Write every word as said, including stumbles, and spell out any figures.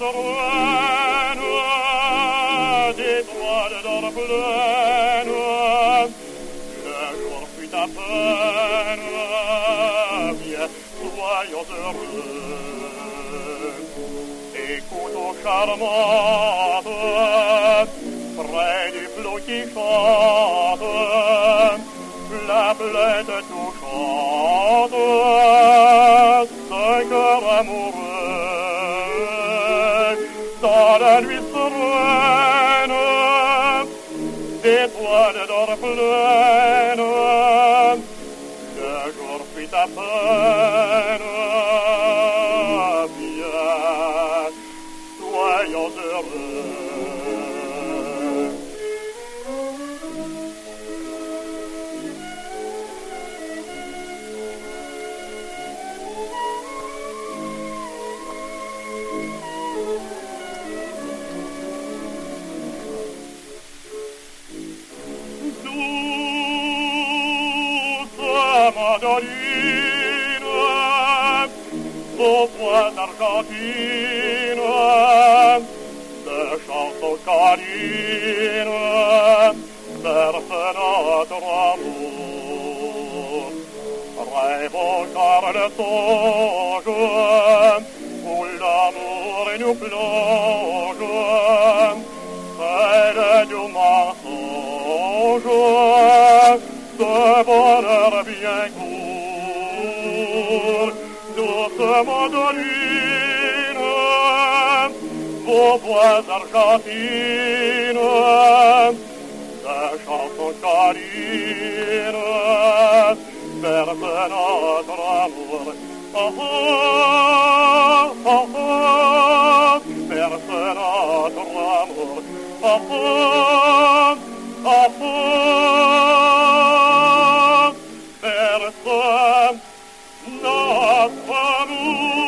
sereine, d'étoiles dans la plaine, le jour fut à peine, bien, soyons heureux. Écoute aux charmantes, près du flot qui chante, la plainte touchante, ce cœur amoureux, dans la nuit sereine, d'étoiles d'or pleine, le jour fut à peine, bien, soyons heureux. Mandoline, aux voix argentines, de chansons canines, berce notre amour. Rêve encore le songe, où l'amour nous plonge, celle du mensonge, ce bonheur bien court, douce mandoline, vos voix argentines, de chansons canines, berce notre amour. Oh, oh, oh, oh, berce notre amour. Oh, oh, oh, oh. Notre amour.